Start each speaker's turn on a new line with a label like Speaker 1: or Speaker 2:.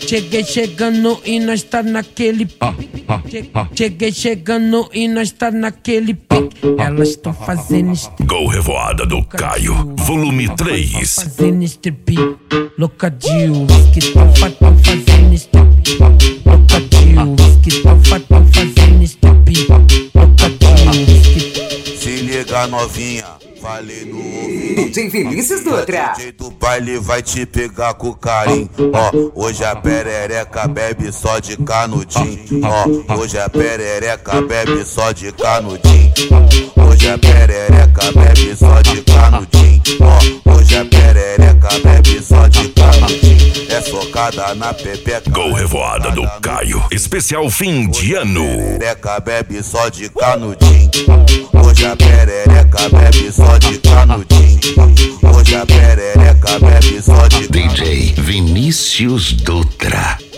Speaker 1: Cheguei chegando e nós tá naquele pique. Cheguei chegando e nós tá naquele pique. Elas tão fazendo strip.
Speaker 2: Gol Revoada do Caio, volume 3.
Speaker 1: Fazendo strip. Louca de uísque, tão fazendo strip. Louca de uísque, tão fazendo strip. Louca de uísque.
Speaker 3: Se liga novinha, falei no ouvido.
Speaker 4: DJ Vinícius Dutra.
Speaker 3: DJ do baile vai te pegar com carinho. Ó, hoje a perereca bebe só de canudinho. Ó, hoje a perereca bebe só de canudinho. Hoje a perereca bebe só de canudinho. Ó, hoje a perereca bebe só de canudinho. É socada na pepeca.
Speaker 2: Gol Revoada do Caio, especial fim de ano.
Speaker 3: Perereca bebe só de canudinho. Hoje a perereca bebe só de canudinho. Hoje a perereca bebe só de canudinho.
Speaker 2: DJ Vinícius Dutra.